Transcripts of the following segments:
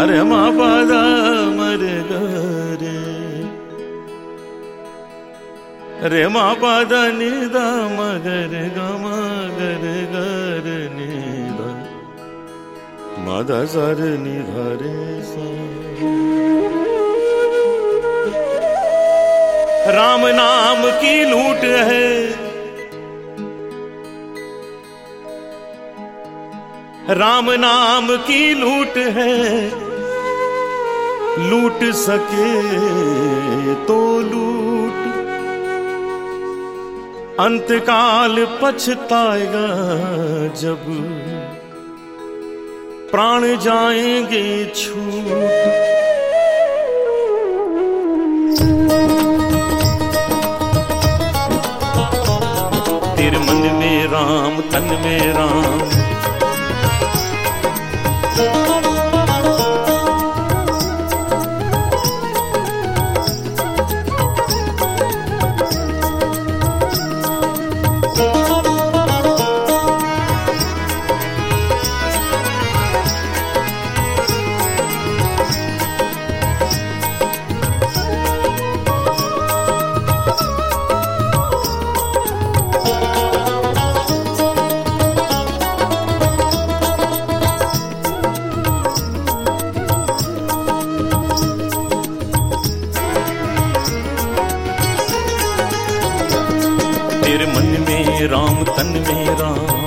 अरे मा पादा मरे गरे रे मा पादा निदा मगर गम गर गर निदा मादा सर निधारे सा। राम नाम की लूट है, राम नाम की लूट है, लूट सके तो लूट, अंतकाल पछताएगा जब प्राण जाएंगे छूट। तेरे मन में राम तन में राम, तेरे मन में राम तन में राम,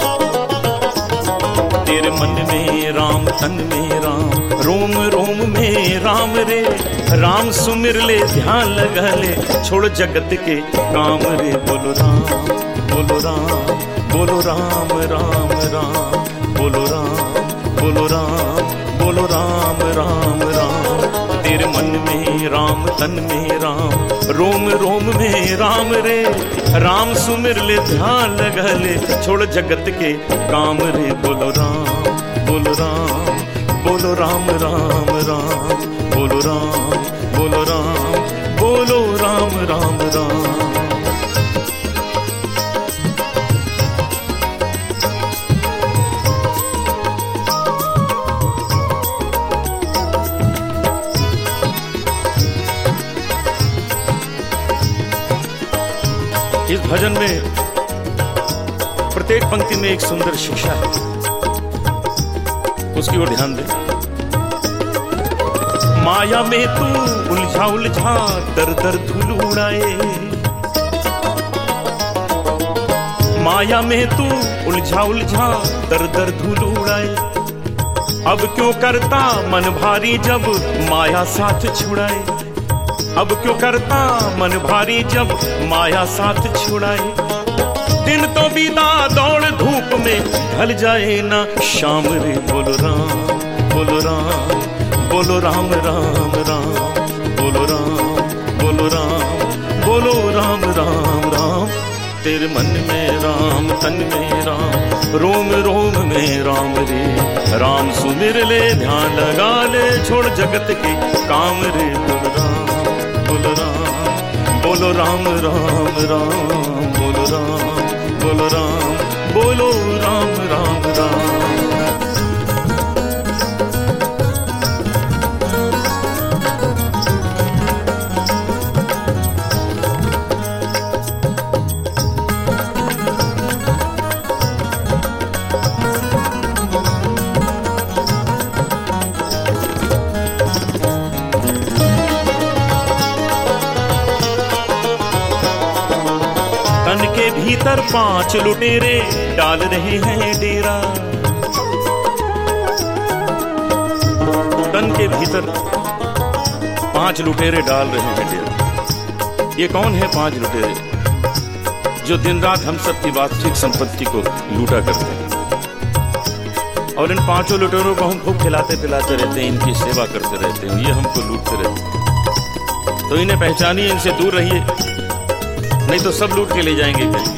तेरे मन में राम तन में राम, रोम रोम में राम रे, राम सुमिर ले ध्यान लगा ले, छोड़ जगत के काम रे। बोलो राम बोलो राम बोलो राम राम राम, बोलो राम बोलो राम बोलो राम राम राम। तेरे मन में राम तन में राम, रोम रोम में राम रे, राम सुमिर ले ध्यान लगा ले, छोड़ जगत के काम रे। बोलो राम बोलो राम बोलो राम राम राम, बोलो राम बोलो राम बोलो राम राम राम। इस भजन में प्रत्येक पंक्ति में एक सुंदर शिक्षा है, उसकी ओर ध्यान दें। माया में तू उलझा उलझा दर दर धूल उड़ाए, माया में तू उलझा उलझा दर दर धूल उड़ाए, अब क्यों करता मन भारी जब माया साथ छुड़ाए, अब क्यों करता मन भारी जब माया साथ छुड़ाए। दिन तो बीता दौड़ धूप में, ढल जाए ना शाम रे। बोलो राम बोलो राम बोलो राम राम राम, बोलो राम बोलो राम बोलो राम राम राम। तेरे मन में राम तन में राम, रोम रोम में राम रे, राम सुमिर ले ध्यान लगा ले, छोड़ जगत के काम रे। बोलो राम बोलो राम बोलो राम राम राम, बोलो राम बोलो राम बोलो राम राम राम। तन के भीतर 5 लुटेरे डाल रहे हैं डेरा, तन के भीतर 5 लुटेरे डाल रहे हैं डेरा। ये कौन है 5 लुटेरे जो दिन रात हम सब की वास्तविक संपत्ति को लूटा करते हैं, और इन 5 लुटेरों को हम खूब खिलाते पिलाते रहते हैं, इनकी सेवा करते रहते हैं, ये हमको लूटते रहते हैं। तो इन्हें पहचानिए, इनसे दूर रहिए, नहीं तो सब लूट के ले जाएंगे कहीं।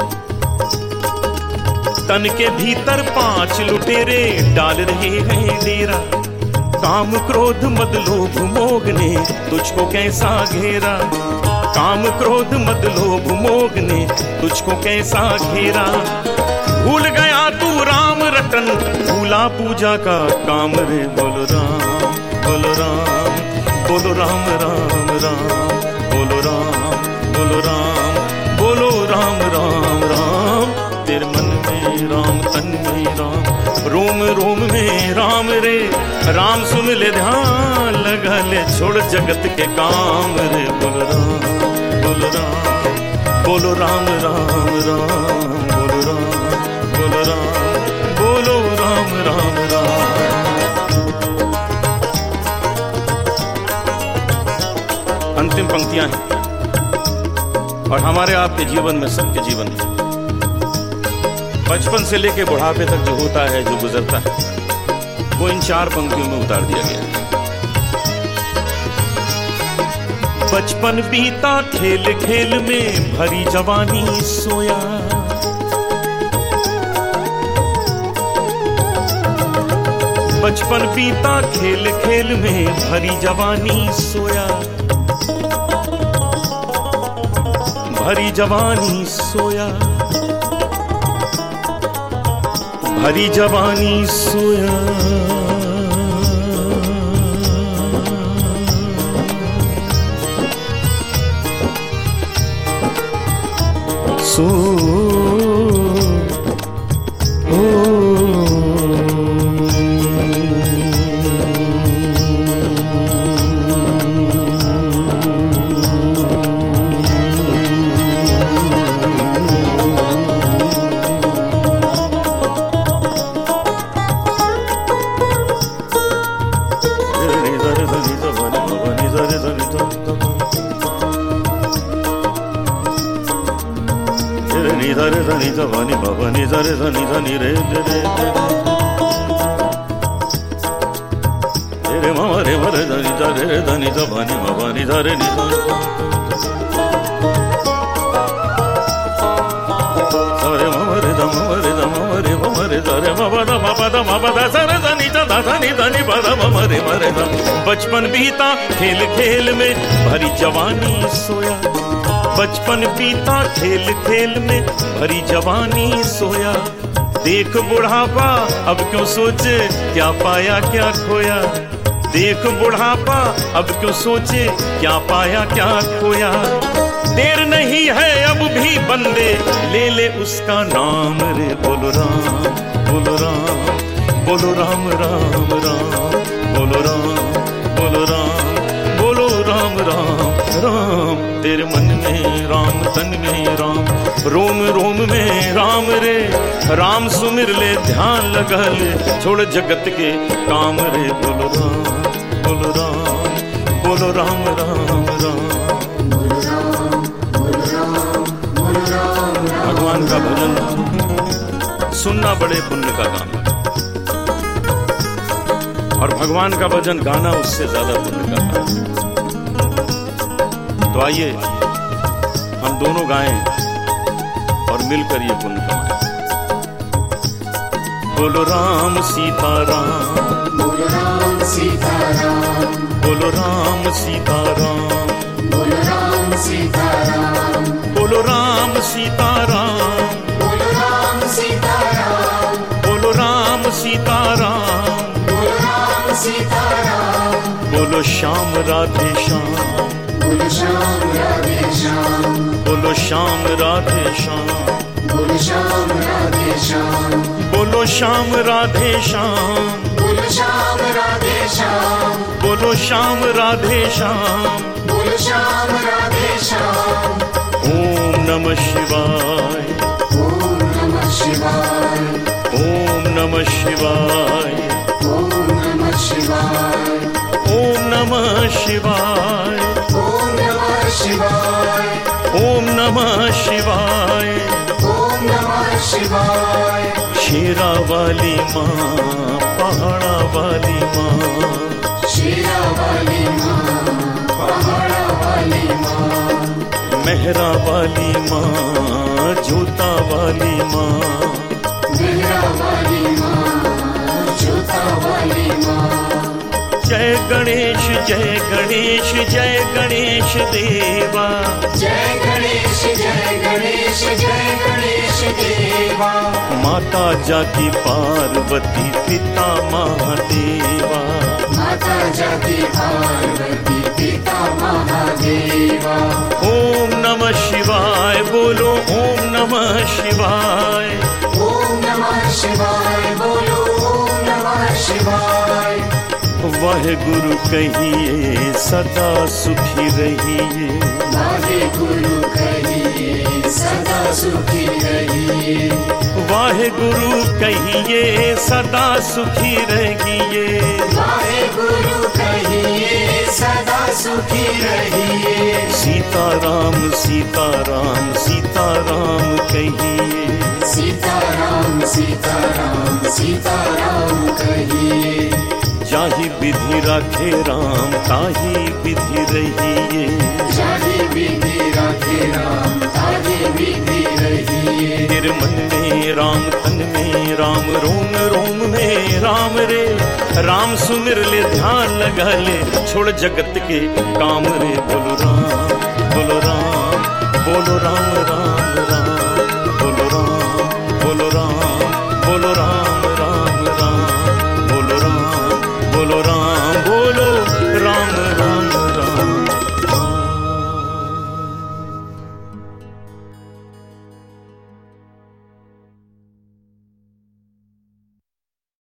तन के भीतर 5 लुटेरे डाल रहे हैं डेरा, काम क्रोध मद लोभ मोह ने तुझको कैसा घेरा। काम क्रोध मद लोभ मोह ने तुझको कैसा घेरा। भूल गया तू राम रटन, भूला पूजा का काम रे। बोलो राम बोलो राम बोलो राम राम राम, बोलो राम बोलो राम बोलो राम राम राम। तेरे मन में राम तन में राम, रोम रोम में राम रे। राम सुन ले ध्यान लगा ले, छोड़ जगत के काम रे। बोलो राम बोलो राम बोलो राम राम राम, बोलो राम बोलो राम बोलो राम राम राम। अंतिम पंक्तियां हैं और हमारे आपके जीवन में, सबके जीवन में बचपन से लेके बुढ़ापे तक जो होता है, जो गुजरता है, वो इन 4 पंक्तियों में उतार दिया गया है। बचपन बीता खेल खेल में, भरी जवानी सोया। बचपन बीता खेल खेल में, भरी जवानी सोया। भरी जवानी सोया, भरी जवानी सोया। सो धनी धनी भवनी धरे धनी धनी रे रे रे रे मम रे मरे धनी धरे धनी धनी भवनी धरे नि धरे मम रे धम रे धम रे मम रे धरे मम द मम द मम द सरे धनी धनी धनी पद मम रे मरे धम। बचपन बीता खेल खेल में, भरी जवानी सोया। बचपन बीता खेल खेल में, भरी जवानी सोया। देख बुढ़ापा अब क्यों सोचे, क्या पाया क्या खोया। देख बुढ़ापा अब क्यों सोचे, क्या पाया क्या खोया। देर नहीं है अब भी बंदे, ले ले उसका नाम रे। बोलो राम बोलो राम बोलो राम राम राम, बोलो राम बोलो राम बोलो राम राम राम। तेरे मन में राम तन में राम, रोम रोम में राम रे। राम सुमिर ले ध्यान लगा ले, छोड़ जगत के काम रे। बोलो राम बोलो राम बोलो राम राम राम, बोलो राम बोलो राम बोलो राम। भगवान का भजन सुनना बड़े पुण्य का काम है, और भगवान का भजन गाना उससे ज्यादा पुण्य का काम है। तो आइए हम दोनों गाएं और मिलकर ये पुण्य कमाएं। बोलो राम सीता राम, बोलो राम सीता राम, बोलो राम सीता राम, बोलो राम सीता राम, बोलो राम सीता राम, बोलो राम सीता राम, बोलो राम सीता राम, बोलो राम सीता राम, बोलो श्याम राधे श्याम, बोलो श्याम राधे श्याम, बोलो श्याम राधे श्याम, बोलो श्याम राधे श्याम, बोलो श्याम राधे श्याम, बोलो श्याम राधे श्याम, बोलो श्याम राधे श्याम, बोलो श्याम राधे श्याम। ओम नमः शिवाय, ओम नमः शिवाय, ओम नमः शिवाय, ओम नमः शिवाय, ओम नमः शिवाय, ओम नमः शिवाय, ओम नमः शिवाय, ओम नमः शिवाय। शेरा वाली माँ, पहाड़ा वाली माँ, शेरा वाली माँ, पहाड़ा वाली माँ, मेहरा वाली माँ, जोता वाली माँ, मेहरा वाली माँ, जोता वाली माँ। जय गणेश जय गणेश देवा। जय गणेश जय गणेश देवा। माता जाकी पार्वती पिता महादेवा। माता जाकी पार्वती पिता महादेवा। ओम नमः शिवाय बोलो ओम नमः शिवाय। ओम नमः शिवाय बोलो ओम नमः शिवाय। वाहे गुरु कहिए सदा सुखी रहिए। वाहे गुरु कहिए सदा सुखी रहिए। वाहे गुरु कहिए सदा सुखी रहिए। वाहे गुरु कहिए सदा सुखी रहिए। सीताराम सीताराम सीताराम कहिए। सीताराम सीताराम सीताराम कहिए। जाहि विधि राखे राम ताहि विधि रहिए। जाहि विधि राखे राम ताहि विधि रहिए। तेरे मन में राम तन में राम रोम रोम में राम रे। राम सुमिर ले ध्यान लगा ले छोड़ जगत के काम रे। बोलो राम बोलो राम बोलो राम राम।